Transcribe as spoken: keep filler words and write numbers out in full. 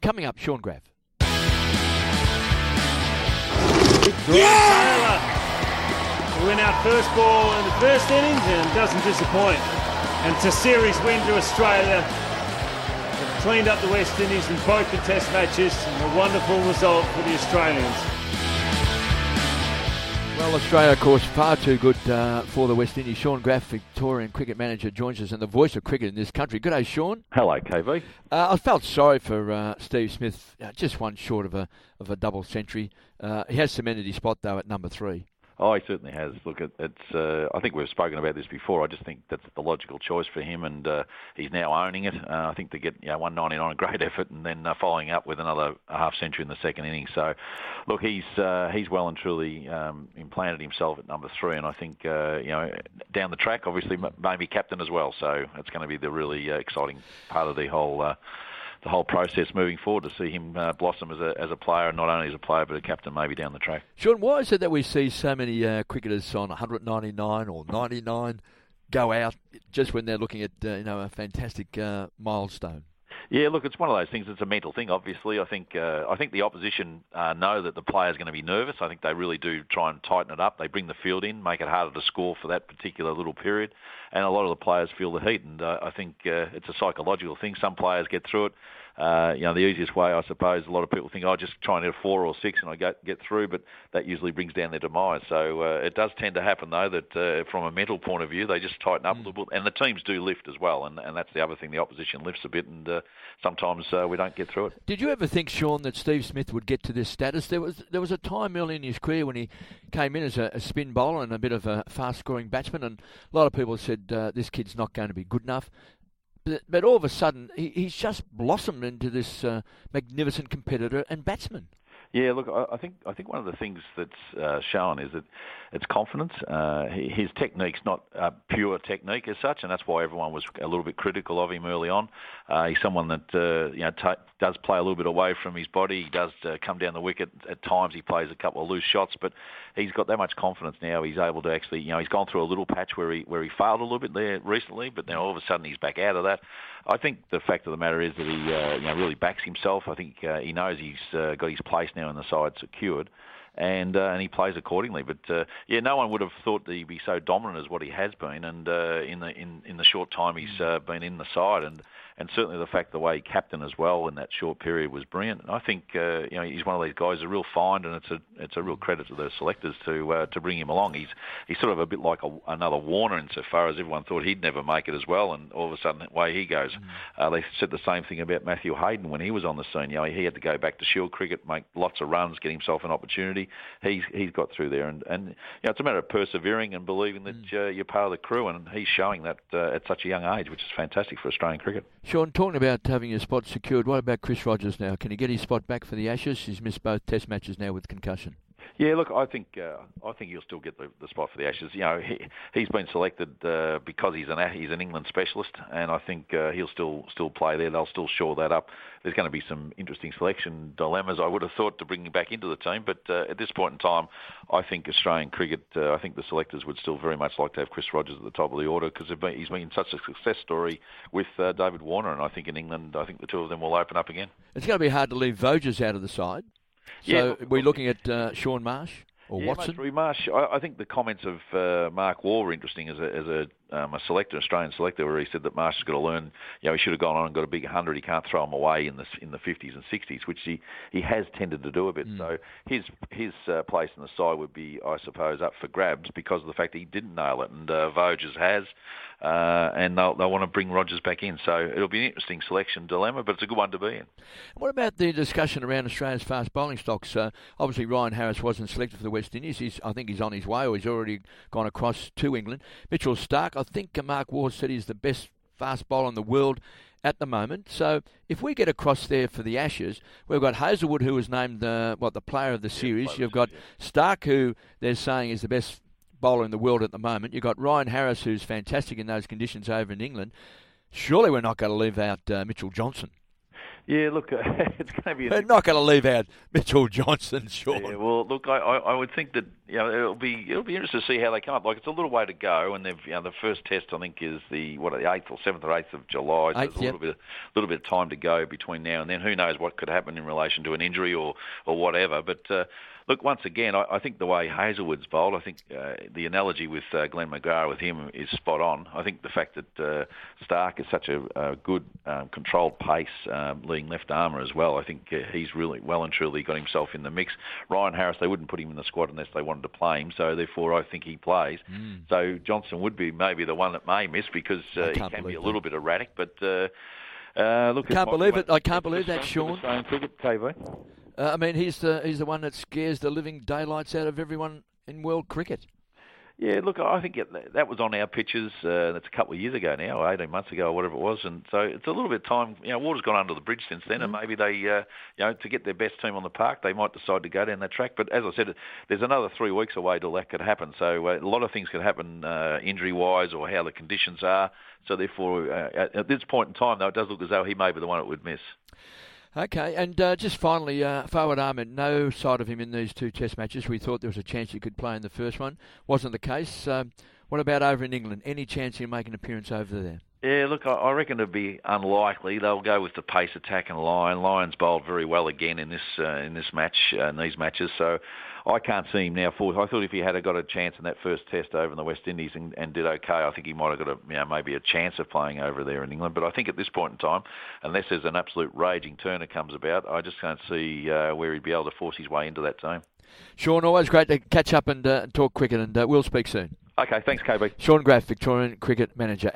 Coming up, Sean Graff. Yeah! Taylor win our first ball in the first innings and doesn't disappoint. And it's a series win to Australia. They've cleaned up the West Indies in both the test matches, and a wonderful result for the Australians. Well, Australia, of course, far too good uh, for the West Indies. Sean Graff, Victorian cricket manager, joins us and the voice of cricket in this country. Good day, Sean. Hello, K V. Uh, I felt sorry for uh, Steve Smith, uh, just one short of a of a double century. Uh, he has cemented his spot, though, at number three. Oh, he certainly has. Look, it, it's. Uh, I think we've spoken about this before. I just think that's the logical choice for him, and uh, he's now owning it. Uh, I think to get you know one ninety-nine, a great effort, and then uh, following up with another half century in the second inning. So, look, he's uh, he's well and truly um, implanted himself at number three, and I think uh, you know down the track, obviously, maybe captain as well. So it's going to be the really uh, exciting part of the whole. Uh, the whole process moving forward to see him uh, blossom as a as a player, not only as a player but a captain maybe down the track. Sean, why is it that we see so many uh, cricketers on one ninety-nine or ninety-nine go out just when they're looking at uh, you know a fantastic uh, milestone? Yeah, look, it's one of those things. It's a mental thing, obviously. I think uh, I think the opposition uh, know that the player's going to be nervous. I think they really do try and tighten it up. They bring the field in, make it harder to score for that particular little period, and a lot of the players feel the heat. And uh, I think uh, it's a psychological thing. Some players get through it. Uh, you know, the easiest way, I suppose, a lot of people think, oh, just try and hit a four or six and I get, get through, but that usually brings down their demise. So uh, it does tend to happen, though, that uh, from a mental point of view, they just tighten up mm. a little bit. And the teams do lift as well, and, and that's the other thing. The opposition lifts a bit, and uh, sometimes uh, we don't get through it. Did you ever think, Sean, that Steve Smith would get to this status? There was there was a time early in his career when he came in as a, a spin bowler and a bit of a fast-scoring batsman, and a lot of people said, uh, this kid's not going to be good enough. But, but all of a sudden, he, he's just blossomed into this uh, magnificent competitor and batsman. Yeah, look, I, I think I think one of the things that's uh, shown is that it's confidence. Uh, his technique's not uh, pure technique as such, and that's why everyone was a little bit critical of him early on. Uh, he's someone that uh, you know t- does play a little bit away from his body. He does uh, come down the wicket at times. He plays a couple of loose shots, but he's got that much confidence now. He's able to actually, you know, he's gone through a little patch where he where he failed a little bit there recently, but then all of a sudden he's back out of that. I think the fact of the matter is that he uh, you know really backs himself. I think uh, he knows he's uh, got his place now in the side secured. And uh, and he plays accordingly, but uh, yeah, no one would have thought that he'd be so dominant as what he has been, and uh, in the in, in the short time he's uh, been in the side, and, and certainly the fact the way he captained as well in that short period was brilliant. And I think uh, you know he's one of these guys, a real find, and it's a it's a real credit to the selectors to uh, to bring him along. He's he's sort of a bit like a, another Warner insofar as everyone thought he'd never make it as well, and all of a sudden away he goes. Mm. Uh, they said the same thing about Matthew Hayden when he was on the scene. You know, he had to go back to Shield cricket, make lots of runs, get himself an opportunity. He's he's got through there, and, and you know, it's a matter of persevering and believing that mm. uh, you're part of the crew, and he's showing that uh, at such a young age, which is fantastic for Australian cricket. Sean, talking about having your spot secured, what about Chris Rogers now? Can he get his spot back for the Ashes? He's missed both Test matches now with concussion. Yeah, look, I think uh, I think he'll still get the, the spot for the Ashes. You know, he he's been selected uh, because he's an he's an England specialist, and I think uh, he'll still still play there. They'll still shore that up. There's going to be some interesting selection dilemmas, I would have thought, to bring him back into the team. But uh, at this point in time, I think Australian cricket, uh, I think the selectors would still very much like to have Chris Rogers at the top of the order because he's been such a success story with uh, David Warner, and I think in England, I think the two of them will open up again. It's going to be hard to leave Voges out of the side. So yeah, look, we're looking at uh, Sean Marsh or yeah, Watson? Marsh, I, I think the comments of uh, Mark Waugh were interesting as a, as a, um, a selector, Australian selector, where he said that Marsh has got to learn, you know, he should have gone on and got a big hundred. He can't throw them away in the in the fifties and sixties, which he, he has tended to do a bit. Mm. So his his uh, place in the side would be, I suppose, up for grabs because of the fact that he didn't nail it, and uh, Voges has. Uh, and they'll, they'll want to bring Rogers back in. So it'll be an interesting selection dilemma, but it's a good one to be in. What about the discussion around Australia's fast bowling stocks? Uh, obviously, Ryan Harris wasn't selected for the West Indies. He's, I think he's on his way, or he's already gone across to England. Mitchell Starc, I think Mark Waugh said he's the best fast bowler in the world at the moment. So if we get across there for the Ashes, we've got Hazelwood, who was named the, what, the player of the series. Yeah, You've got yeah. Starc, who they're saying is the best bowler in the world at the moment. You've got Ryan Harris, who's fantastic in those conditions over in England. Surely we're not going to leave out uh, Mitchell Johnson. Yeah, look, it's going to be. They're not going to leave out Mitchell Johnson, Sean. Yeah, well, look, I, I, I would think that you know it'll be it'll be interesting to see how they come up. Like it's a little way to go, and they've you know the first test I think is the what the eighth or seventh or eighth of July. So Eighth, there's a yep. little bit a little bit of time to go between now and then. Who knows what could happen in relation to an injury or or whatever, but. Uh, Look, once again, I, I think the way Hazelwood's bowled, I think uh, the analogy with uh, Glenn McGrath with him is spot on. I think the fact that uh, Stark is such a, a good um, controlled pace, um, leading left armour as well, I think uh, he's really well and truly got himself in the mix. Ryan Harris, they wouldn't put him in the squad unless they wanted to play him, so therefore I think he plays. Mm. So Johnson would be maybe the one that may miss because uh, he can be a little that. bit erratic, but... Uh, uh, look, I can't believe it. I can't believe that, Sean. Cricket, K V. Uh, I mean, he's the he's the one that scares the living daylights out of everyone in world cricket. Yeah, look, I think it, that was on our pitches. Uh, that's a couple of years ago now, or eighteen months ago, or whatever it was. And so it's a little bit of time. You know, water's gone under the bridge since then, mm-hmm. and maybe they, uh, you know, to get their best team on the park, they might decide to go down that track. But as I said, there's another three weeks away till that could happen. So uh, a lot of things could happen uh, injury-wise or how the conditions are. So therefore, uh, at, at this point in time, though, it does look as though he may be the one that would miss. Okay, and uh, just finally, uh, Fawad Ahmed, no sight of him in these two test matches. We thought there was a chance he could play in the first one. Wasn't the case. Um, what about over in England? Any chance he'll make an appearance over there? Yeah, look, I reckon it'd be unlikely. They'll go with the pace attack and Lyon. Lyon's bowled very well again in this uh, in this match, uh, in these matches. So I can't see him now. For I thought if he had got a chance in that first test over in the West Indies and, and did okay, I think he might have got a you know maybe a chance of playing over there in England. But I think at this point in time, unless there's an absolute raging turner comes about, I just can't see uh, where he'd be able to force his way into that team. Sean, always great to catch up and uh, talk cricket, and uh, we'll speak soon. Okay, thanks, K B. Sean Graff, Victorian Cricket Manager.